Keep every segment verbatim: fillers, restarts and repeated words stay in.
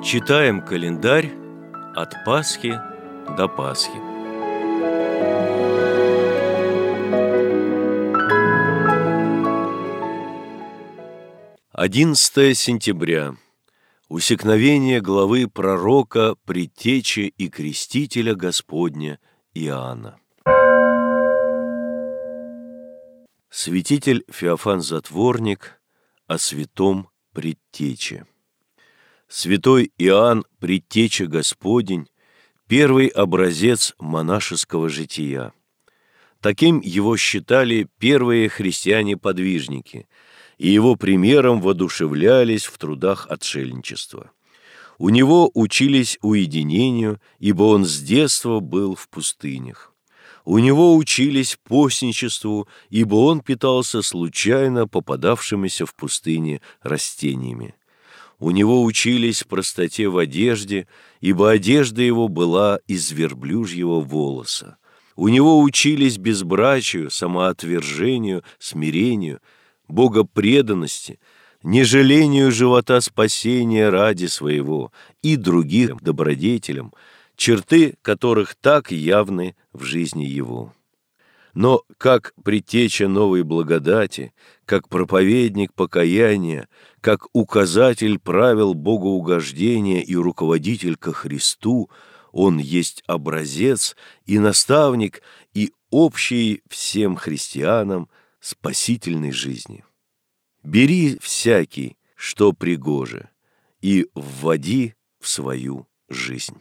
Читаем календарь от Пасхи до Пасхи. одиннадцатое сентября. Усекновение главы пророка, предтечи и крестителя Господня Иоанна. Святитель Феофан Затворник о святом предтече. Святой Иоанн, предтеча Господень, первый образец монашеского жития. Таким его считали первые христиане-подвижники, и его примером воодушевлялись в трудах отшельничества. У него учились уединению, ибо он с детства был в пустынях. У него учились постничеству, ибо он питался случайно попадавшимися в пустыне растениями. У него учились простоте в одежде, ибо одежда его была из верблюжьего волоса. У него учились безбрачию, самоотвержению, смирению, богопреданности, нежалению живота спасения ради своего и другим добродетелям, черты которых так явны в жизни его. Но как предтеча новой благодати, как проповедник покаяния, как указатель правил богоугождения и руководитель ко Христу, он есть образец и наставник, и общий всем христианам спасительной жизни. Бери всякий, что пригоже, и вводи в свою жизнь.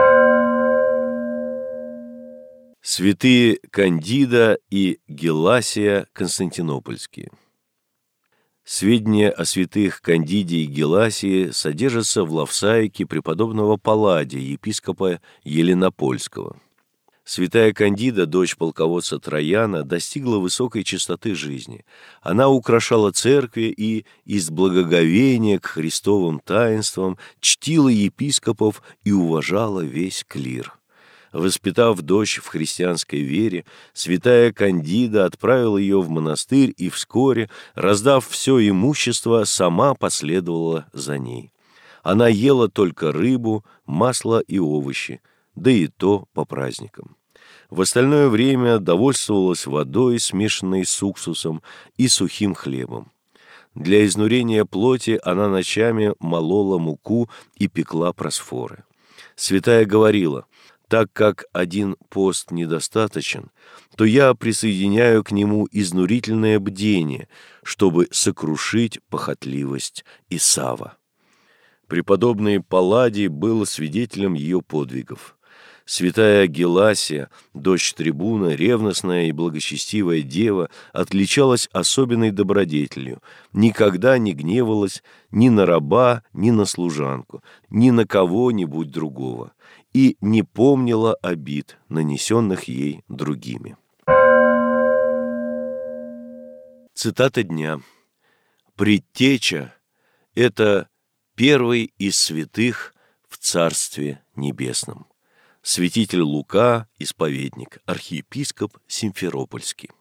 Святые Кандида и Геласия Константинопольские. Сведения о святых Кандиде и Геласии содержатся в Лавсаике преподобного Палладия, епископа Еленопольского. Святая Кандида, дочь полководца Трояна, достигла высокой чистоты жизни. Она украшала церкви и из благоговения к Христовым таинствам чтила епископов и уважала весь клир. Воспитав дочь в христианской вере, святая Кандида отправила ее в монастырь и вскоре, раздав все имущество, сама последовала за ней. Она ела только рыбу, масло и овощи, да и то по праздникам. В остальное время довольствовалась водой, смешанной с уксусом и сухим хлебом. Для изнурения плоти она ночами молола муку и пекла просфоры. Святая говорила: «Так как один пост недостаточен, то я присоединяю к нему изнурительное бдение, чтобы сокрушить похотливость Исава». Преподобный Палладий был свидетелем ее подвигов. Святая Геласия, дочь трибуна, ревностная и благочестивая дева, отличалась особенной добродетелью, никогда не гневалась ни на раба, ни на служанку, ни на кого-нибудь другого, и не помнила обид, нанесенных ей другими. Цитата дня. «Предтеча – это первый из святых в Царстве Небесном». Святитель Лука, исповедник, архиепископ Симферопольский.